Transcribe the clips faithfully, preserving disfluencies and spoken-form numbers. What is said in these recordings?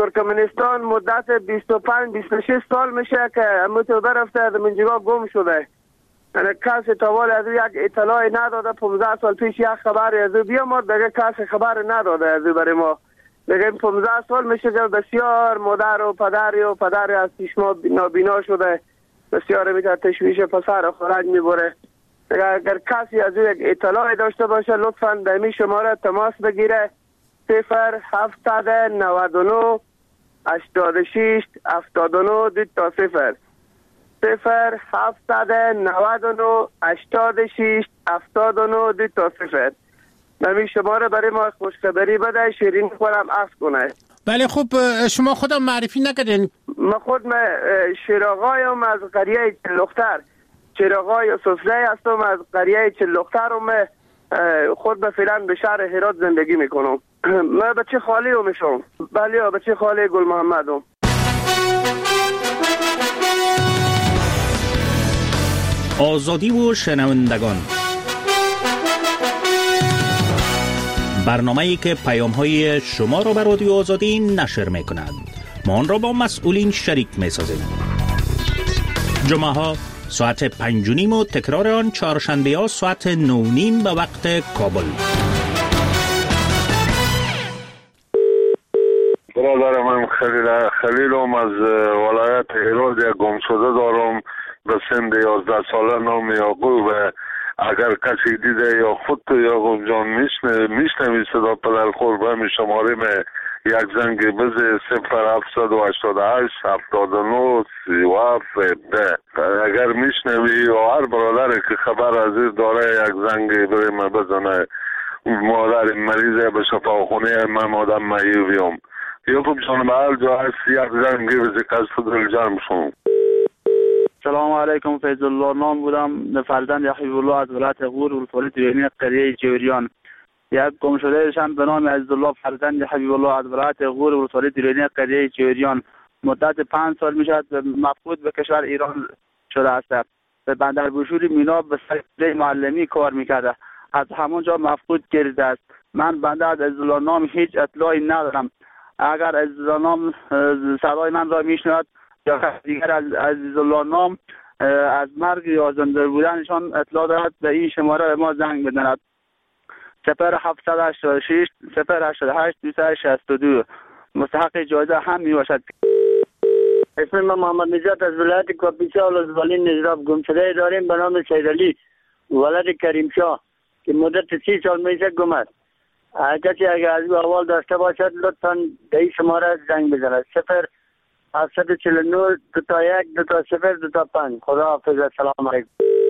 ترکمنستان مدت بیست و پنج بیست و شش سال میشه که متوبه رفته از منجگاه گم شده. یعنی کسی تاوال از یک اطلاعی نداده. پانزده سال پیش یک خبری از او بیامد دیگه کسی خبر نداده از او برای ما. دیگه پانزده سال میشه که بسیار مادر و پدری و پدری از چشما نابینا شده. بسیار میتونه تشویش پسر خورج میبره. دیگه اگر کسی از او یک اطلاعی داشته باشه لطفاً به می شماره تماس بگیره. صفر هفتصد و نود و نه هشتاد و شش هفتاد و نه دو تا صفر صفر هفتصد و نود و نه هشتاد و شش هفتاد و نه دو تا صفر. نمی شماره برای ما خوشخبری بده. شیرین خورم عفو کنه. بله خوب شما خودم معرفی نکردین. ما خود ما شیراغایم از قریه چلختر. شیراغای یوسفزی هستم از قریه چلختر و من خود به فعلا به شهر هرات زندگی میکنم. من بچه خالی هم میشم. بله بچه خالی گل محمد هم. آزادی و شنوندگان، برنامه‌ای که پیام‌های شما را به رادیو آزادی نشر می‌کند. ما آن را با مسئولین شریک می‌سازیم. جمعه‌ها ساعت پنج و نیم و تکرار آن چهارشنبه‌ها ساعت نه و نیم به وقت کابل. برادر من خلیل خلیلم از ولایت هرات یک گمشده دارم به سن یازده ساله نام یعقوب. اگر کسی دیده یا خود تو یعقوب جان میشنوی صدا پدر خور به می شماره می یک زنگ بزه صفر هفتصد و هشتاد و هشت هفتاد و نه سی و هفت ده. اگر میشنوی یا هر برادر که خبر از این داره یک زنگ برای من بزنه. مادر مریضه به شفاخونه من مادم معیویم. یعقوب جان به هر جا هست یک زنگ بزه که از فدرال جرم شون. سلام علیکم. فیض الله نام بودم. فرزند حبیب الله از ولایت غور ولسوالی دیرینی قریه جوریان. یک گم شده شان به نام عزیزالله فرزند حبیب الله از ولایت غور ولسوالی دیرینی قریه جوریان مدت پنج سال میشد مفقود به کشور ایران شده است. به بندر بوشوری مینا به سر معلمی کار میکرده. از همونجا مفقود گردیده است. من بنده از عزیزالله نام هیچ اطلاعی ندارم. اگر عزیزالله نام صدای من را میشنود یا دیگر از عزیزالله نام از مرگ یا زنده بودنشان اطلاع دارد به این شماره به ما زنگ بزند. صفر هفتصد و هشتاد و شش صفر هشتاد و هشت دویست و شصت و دو. مستحق جایزه هم می باشد. اسم من محمد نجات از ولایت کاپیسا ولسوالی نجراب. گم شده داریم به نام سیدعلی ولد کریم شاه که مدت سی سال میشه گم است. کسی اگر از او احوال داشته باشد لطفاً به این شماره زنگ بزند. صفر هفتصد و چهل و نه دو تا یک دو تا صفر دو تا پنج. خدا حافظ. السلام علیکم.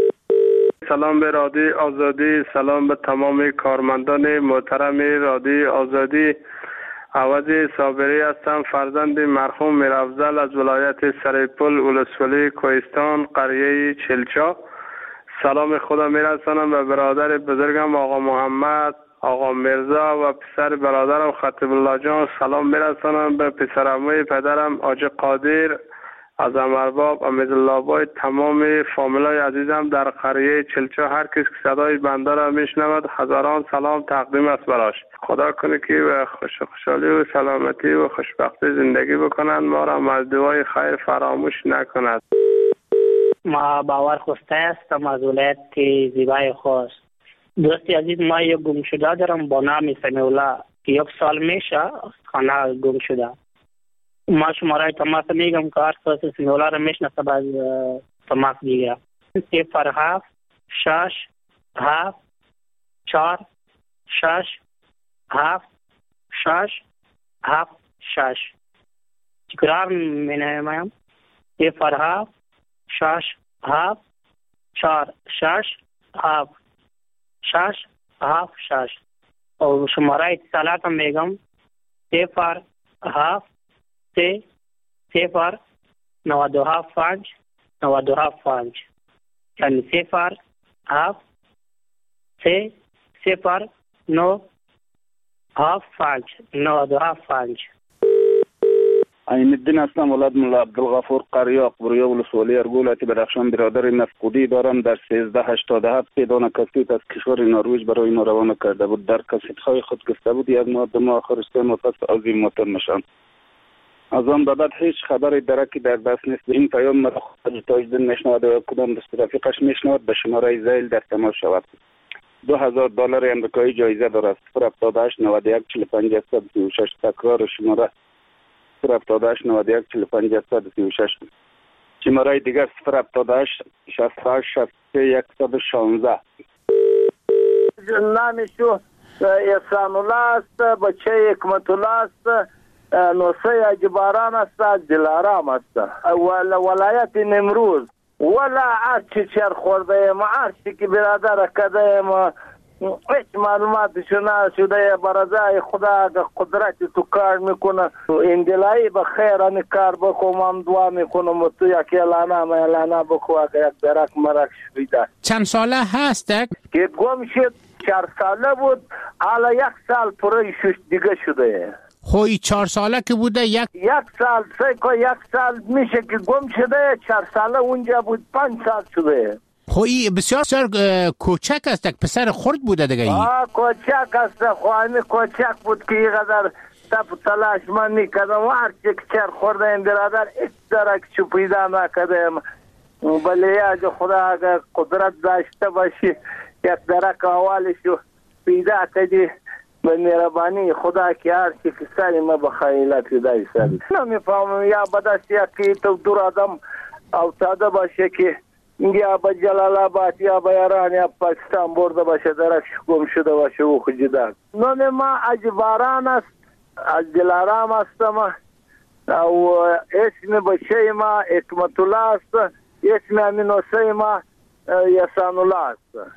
سلام به رادیو آزادی. سلام به تمام کارمندان محترم رادیو آزادی. عوضی صابری هستم، فرزند مرحوم میرافضل از ولایت سریپل ولسوالی کوهستان قریه چلچا. سلام خدا میرسانم به برادر بزرگم آقا محمد، آقا مرزا و پسر برادرم خطیب الله جان. سلام میرسانم به پسرعموی پدرم آج قادر از امرباب امیدالله بای. تمام فامیلای عزیزم در قریه چلچا هر کس که صدای بنده را میشنود هزاران سلام تقدیم است براش. خدا کنه که و خوش خوشحالی و سلامتی و خوشبختی زندگی بکنند. ما را از دعای خیر فراموش نکند. ما باور خوسته هستم از ولایت زیبای خوست. دوستی عزیز ما یک گم شده دارم با نام سمیع الله که یک سال میشه خانه گم شده. ما شماره تماس میگم که هر کس سمیع الله را میشناسه باز تماس بگیره. صفر هفت شش هفت چهار شش هفت شش هفت شش. تکرار مینمایم. صفر هفت شش هفت چهار شش هفت شش هفت شش. و شماره اتصالات هم میگم صفر هفت سه صفر نود و هفت پنج نود و هفت پنج. یعنی صفر هفت سه صفر نو هفت پنج نود و هفت پنج. این الدین هستم، ولد ملا عبدالغفور قریه اقبریه ولسوالی ارگولتی بدخشان. برادر مفقودی دارم در سیزده هشتاد و هفت پیدان کسیت از کشور نروژ برای اینا روانه کرده بود. در کسیت های خود گفته بود یک ماه دو ماه آخر است متاسف عظیم موتر نشان. از آن به بعد هیچ خبر درکی در دست نیست. این پیام مرا خود تاجدین میشنود و کدام دست رفیقش میشنود به شماره زیل در تماس شود. دو هزار دلار امریکایی جایزه دارد. صفر هفتاد و هشت نود و یک چهل و پنج صد و سی و شش. تکرار شماره صفر هفتاد و هشت نود و یک چهل و پنج صد و سی و شش. شماره دیگر صفر هفتاد و هشت شصت و هشت شصت و سه صد و شانزده. نامشو احسان الله است، بچه حکمت الله است، نوسه اجباران است، دلارام است، ولایت نمروز. ولا عرشی چر خورده ایم، عرشی که برادر کده ایم، هیچ معلوماتشو نشده. برازای خدا قدرت تو کار میکنه، اندلایی به خیر ان کار بکنم، هم دعا میکنم تو یک اعلانه ما اعلانه بکو اگه یک درک مرک شویده. چند ساله هست که گم شد؟ چهار ساله بود، حالا یک سال پره شش دیگه شده. خوی چهار ساله که بوده یک یک سال سیکو یک سال میشه که گم شده. چهار ساله اونجا بود، پنج سال شده. خوی بسیار بسیار کوچک است، یک پسر خرد بوده دیگه. آه کوچک است، خواهی کوچک بود که اینقدر تپ تلاش من میکردم. هر چی که چر خورده این برادر ایک درک چو پیدا نکردم. بله اگه خدا اگه قدرت داشته باشی یک درک اولشو پیدا کردی به مهربانی خدا که هر چی که سری ما بخیلت پیدای سری نمیفهمم. یا بدست یکی تو دور آدم افتاده باشه که یا به جلال آباد یا به ایران یا پاکستان برده باشه، درکش گم شده باشه او خجیده. نام ما اجباران است، از دلارام هستم و اسم بچه ما حکمت الله است، اسم امینوسه ما احسان الله است.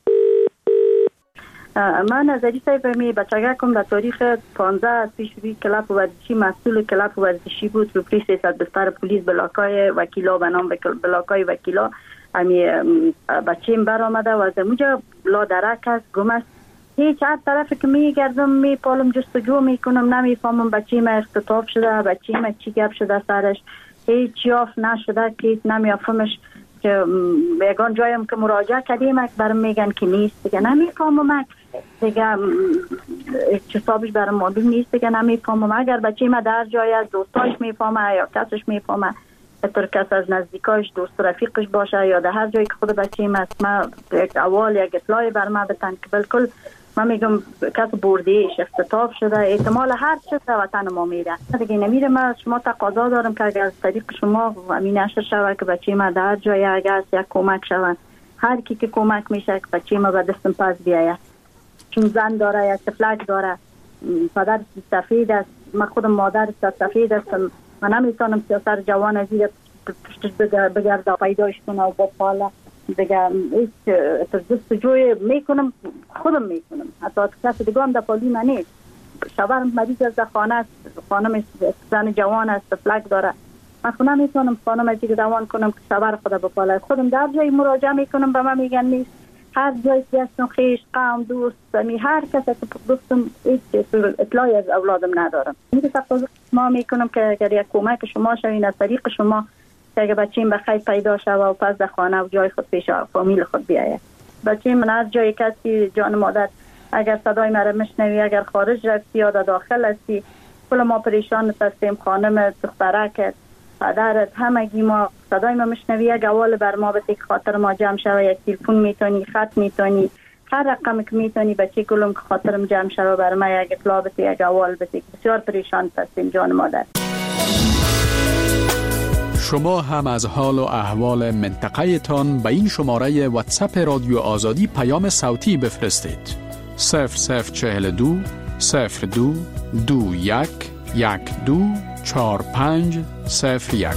من نظری صاحب می بچگاه کم در تاریخ پانزده پیشروی کلاب ورزشی مسئول کلاب ورزشی بود. رو پلیس سیصد بستر پلیس بلاکای وکیلا به نام بلاکای وکیلا امی بچیم بر آمده و از اونجا لا درک است، گم است. هیچ هر طرف که می گردم می پالم جستجو می کنم، نمیفهمم بچیم اختطاف شده، بچیم چی گپ شده سرش، هیچ یافت نشده که نمیفهمش. که یگان جایم که مراجعه کردیم برام میگن که نیست دیگه، نمیفهمم دیگه حسابش برام معلوم نیست دیگه، نمیفهمم. اگر بچه ما در جای از دوستاش میفهمه یا کسش میفهمه، اطور کس از نزدیکاش دوست رفیقش باشه یا در هر جایی که خود بچه ما است، ما یک اول یک اطلاعی بر ما بتن که بالکل ما میگم کس بردهش اختطاف شده، احتمال هر چیز در وطن ما میره دیگه نمیره. ما شما تقاضا دارم که اگر از طریق شما امین نشر شود که بچه ما در جای اگر یک کمک شود، هر کی که کمک میشه که بچه ما به دستم پس بیاید، چون زن داره یا تفلک داره، پدر سفید است، من خودم مادر سفید هستم، من نمیتونم سیاسر جوان از این پشتش بگرده پیداش کنه و با پاله دیگه. هیچ جستجوی میکنم، خودم میکنم، حتی کسی دیگه هم در پالی من نیست. شوهرم مریض از خانه است، خانم زن جوان است، فلک داره، من خودم میتونم خانم از دیگه روان کنم که شوهر خدا بپاله. خودم در جایی مراجعه میکنم به من میگن نیست. هر جایی که هستم خیش قوم دوست می هر کسی که دوستم هیچ اطلاعی از اولادم ندارم. میگه تقاضا ما میکنم که اگر یک کمک شما شوین از طریق شما که اگه بچیم بخیر پیدا شود و پس در خانه و جای خود پیش فامیل خود بیاید. بچیم من از جای کسی جان مادر اگر صدای مرا مشنوی، اگر خارج رفتی یا داخل هستی، کل ما پریشان هستیم، خانم دخترک پدرت همگی ما صدای ما مشنوی، یک اول بر ما بسی که خاطر ما جمع شوه، یک تلفن میتونی، خط میتونی، هر رقم که میتونی بچه کلم که خاطرم جمع شوه بر ما یک اطلاع بسی، یک اول بسی. بسیار پریشان هستیم جان مادر. شما هم از حال و احوال منطقه تان به این شماره واتساپ رادیو آزادی پیام صوتی بفرستید. صفر صفر چهل دو صفر دو دو یک یک دو چهار پنج صفر یک.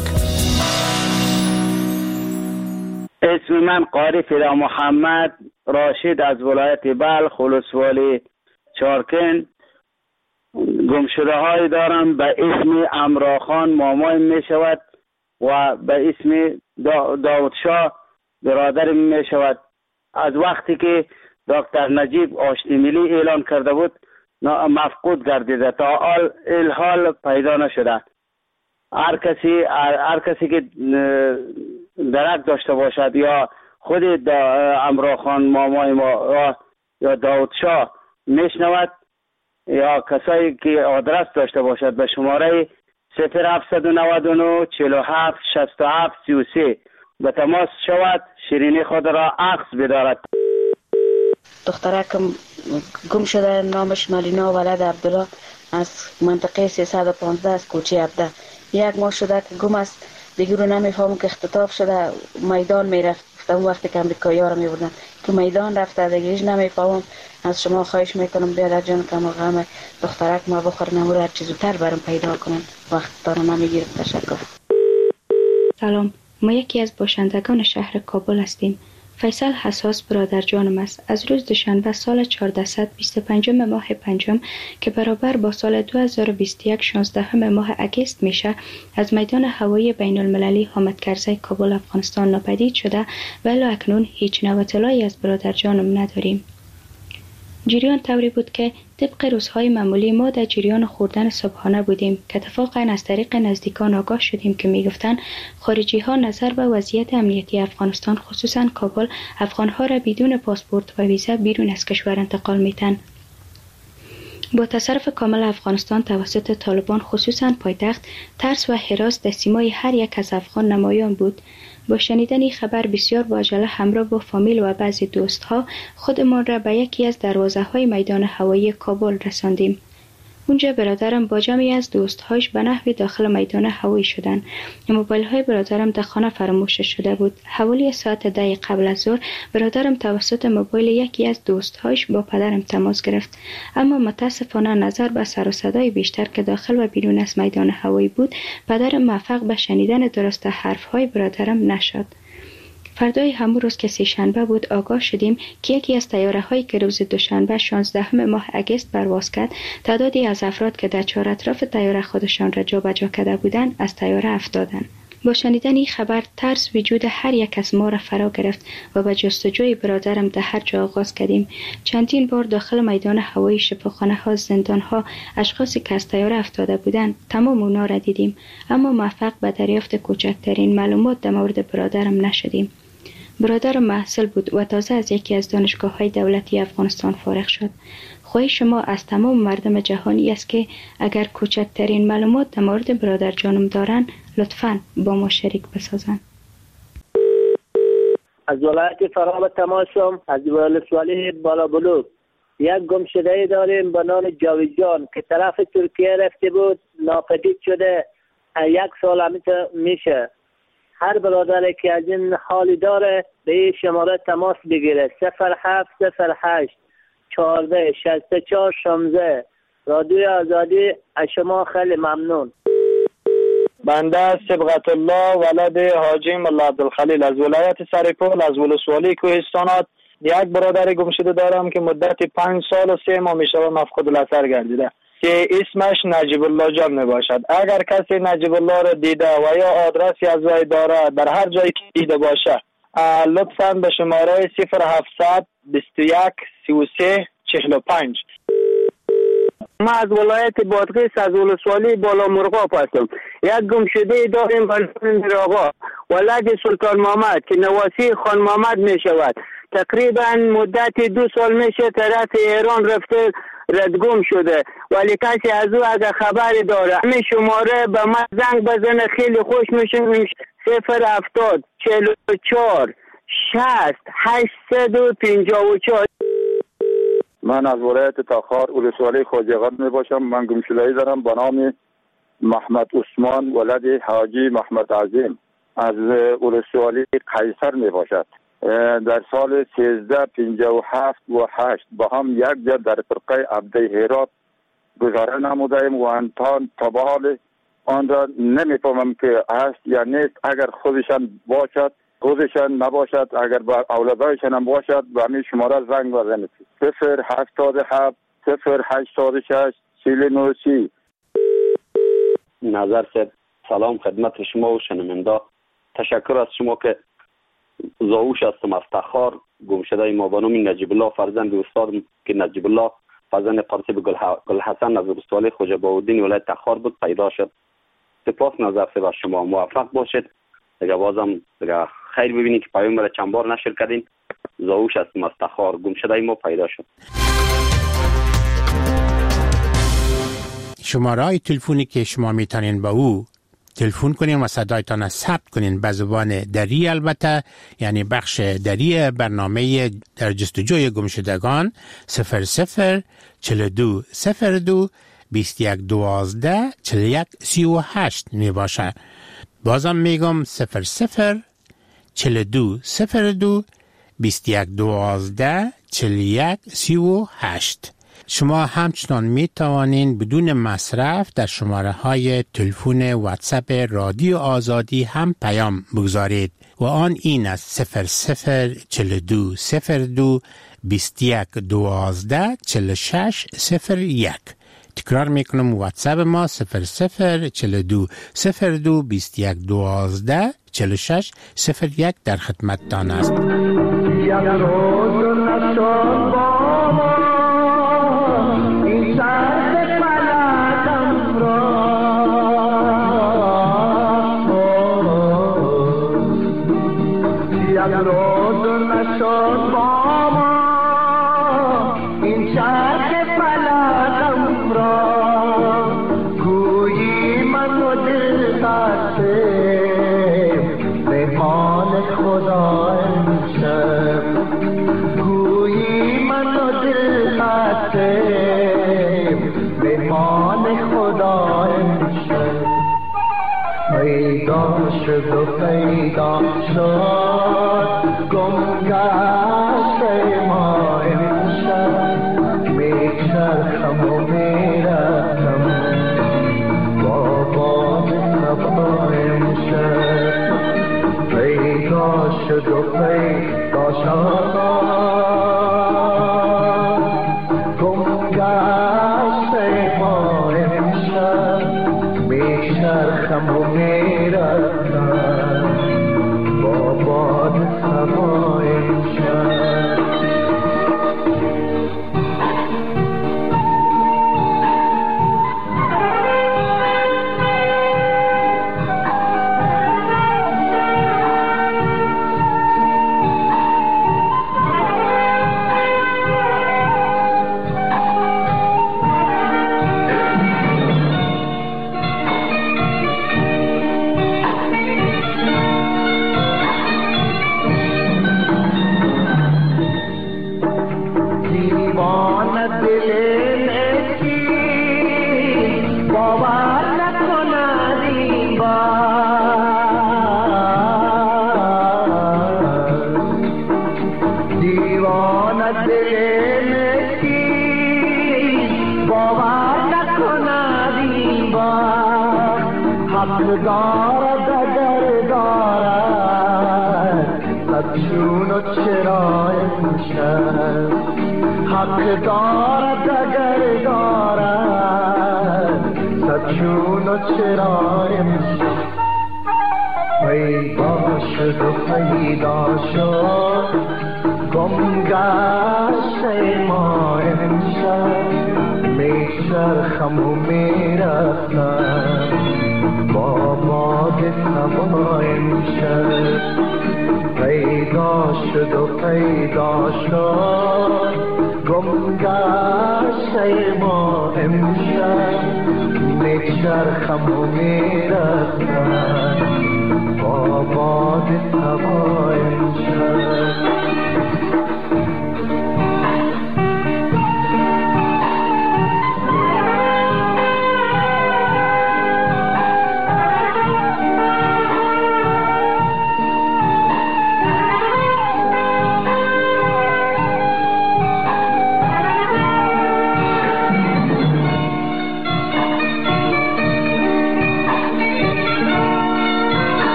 اسم من قاری فدا محمد راشد از ولایت بلخ ولسوالی چارکن. گمشده های دارم به اسم امراخان مامای می شود و به اسم داود شاه برادر می شود. از وقتی که دکتر نجیب آشتی ملی اعلان کرده بود مفقود گردیده، تا الحال پیدا نشده. هر کسی هر کسی که درک داشته باشد یا خود امراخان مامای ما یا داود شاه میشنود یا کسایی که آدرس داشته باشد به شماره صفر هفتصد و نود و نه چهل و هفت شصت و هفت سی و سه به تماس شود، شیرینی خود را عکس بدارد. دخترکم گم شده، نامش مالینا ولد عبدالله از منطقه سیصد و پانزده از کوچه عبده. یک ماه شده که گم است، دیگه رو نمیفهمم که اختطاف شده، میدان میرفت. اون وقتی که امریکایی ها رو میبردن که میدان رفته، دیگه هیچ نمیفهمم. از شما خواهش میکنم بیادر جان که ما غم دخترک ما بخور نمور هر چی زودتر برام پیدا کنن، وقت دارو نمیگیرم. تشکر. سلام، ما یکی از باشندگان شهر کابل هستیم. فیصل حساس برادر جانم است. از روز دوشنبه سال چهارصد و بیست و پنج ماه پنجم که برابر با سال دو هزار و بیست و یک شانزده ماه اگست میشه، از میدان هوایی بین المللی حامد کرزی کابل افغانستان ناپدید شده و الی اکنون هیچ نوع اطلاعی از برادر جانم نداریم. جریان طوری بود که طبق روزهای معمولی ما در جریان خوردن صبحانه بودیم که اتفاقا از طریق نزدیکان آگاه شدیم که میگفتند خارجی ها نظر به وضعیت امنیتی افغانستان خصوصا کابل افغانها را بدون پاسپورت و ویزا بیرون از کشور انتقال میتن. با تصرف کامل افغانستان توسط طالبان خصوصا پایتخت، ترس و هراس در سیمای هر یک از افغان نمایان بود. با شنیدن این خبر بسیار با عجله همراه با فامیل و بعضی دوستها خودمان را به یکی از دروازه های میدان هوایی کابل رساندیم. اونجا برادرم با جمعی از دوستهاش به نحوی داخل میدان هوایی شدند. موبایل های برادرم در خانه فراموش شده بود. حوالی ساعت ده قبل از ظهر برادرم توسط موبایل یکی از دوستهاش با پدرم تماس گرفت، اما متاسفانه نظر به سر و صدای بیشتر که داخل و بیرون از میدان هوایی بود، پدرم موفق به شنیدن درست حرف های برادرم نشد. فردای همون روز که سه شنبه بود آگاه شدیم که یکی از طیاره هایی که روز دوشنبه شانزده ماه اگست پرواز کرد، تعدادی از افراد که در چهار اطراف طیاره خودشان را جابجا کرده بودند از طیاره افتادند. با شنیدن این خبر ترس وجود هر یک از ما را فرا گرفت و به جستجوی برادرم در هر جا آغاز کردیم. چندین بار داخل میدان هوایی، شفاخانه ها، زندان ها، اشخاصی که از طیاره افتاده بودند تمام اونا را دیدیم، اما موفق به دریافت کوچکترین معلومات در مورد برادرم نشدیم. برادرم محصل بود و تازه از یکی از دانشگاه‌های دولتی افغانستان فارغ شد. خواهش ما از تمام مردم جهانی است که اگر کوچکترین معلومات در مورد برادر جانم دارن لطفاً با ما شریک بسازن. از ولایت فراه تماشم، از ولسوالی بالا بلوک یک گم شده داریم به نام جاویدجان که طرف ترکیه رفته بود، ناپدید شده. یک سال همیشه میشه. هر برادر که از این حالی داره به این شماره تماس بگیره: صفر هفت صفر هشت چهارده شصت و چهار شانزده. رادیوی آزادی از شما خیلی ممنون. بنده صبغت الله ولد حاجی ملا عبدالخلیل از ولایت سرپل از ولسوالی کوهستانات یک برادر گم شده دارم که مدت پنج سال و سه ماه میشه مفقود الاثر گردیده که اسمش نجیب الله جان می باشد. اگر کسی نجیب الله را دیده و یا آدرسی از وی داره در هر جایی که دیده باشه لطفاً به شماره صفر هفتصد بیست و یک سی و سه چهل و پنج. ما از ولایت بادغیس از ولسوالی بالا مرغاب هستم. یک گم شده داریم بلند آقا ولد سلطان محمد که نواسی خان محمد می شود. تقریبا مدت دو سال میشه طرف ایران رفته ردگم شده، ولی کسی از او اگر خبری داره همین شماره به من زنگ بزنه خیلی خوش میشه. صفر هفتاد چهل و چهار شصت هشتصد و پنجاه و چهار. من از ولایت تاخار ولسوالی خواجه‌آباد می باشم. من گم شده‌ای دارم به نام محمد عثمان ولد حاجی محمد عظیم از ولسوالی قیصر می باشد. در سال سیزده پنجاه و هفت و هشت با هم یک جا در فرقه عبده هرات گذاره نمودیم و انتان تا به حال آن را نمیفهمم که هست یا نیست. اگر خودشان باشد خودشان نباشد، اگر با اولادایشان هم باشد به همین شماره زنگ بزنید: صفر هفتاد و هفت صفر هشتاد و شش چهل و نه. نظر صاحب سلام خدمت شما و شنونده. تشکر از شما که زاوش هستم از تخار. گم شده ما به نام نجیب الله فرزند استاد که نجیب الله فرزند قاسم گل حسن از ولسوالی خواجه بهاءالدین ولایت تخار بود پیدا شد. سپاس نظر صاحب، شما موفق باشید. دیگه بازم دیگه خیر ببینید که پیام را چند بار نشر کردین. زاوش هستم از تخار. گم شده ما پیدا شد. شماره های تلفنی که شما میتونین با او تلفن کنین و صدایتان را ثبت کنین به زبان دری، البته یعنی بخش دری برنامه در جستجوی گمشدگان صفر صفر چهل و دو صفر دو بیست و یک دوازده چهل و یک سی و هشت می باشه. بازم میگم صفر صفر چهل و دو صفر دو بیست و یک دوازده چهل و یک سی و هشت. شما همچنان می توانین بدون مصرف در شماره های تلفن واتساپ رادیو آزادی هم پیام بگذارید و آن این است صفر صفر چهل و دو صفر دو بیست و یک دوازده چهل و شش صفر یک. تکرار میکنم واتساپ ما صفر صفر چهل و دو صفر دو بیست و یک دوازده چهل و شش صفر یک در خدمتتان است. شد و پیدا شد گم گشته ما امشب میچرخم و میرفتم با باد صبا امشب پیدا شد و پیدا شد گم گشته ما امشب میچرخم و میرفتم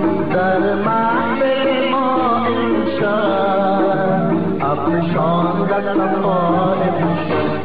در محفل ما امشب افشان دستم خانه میشد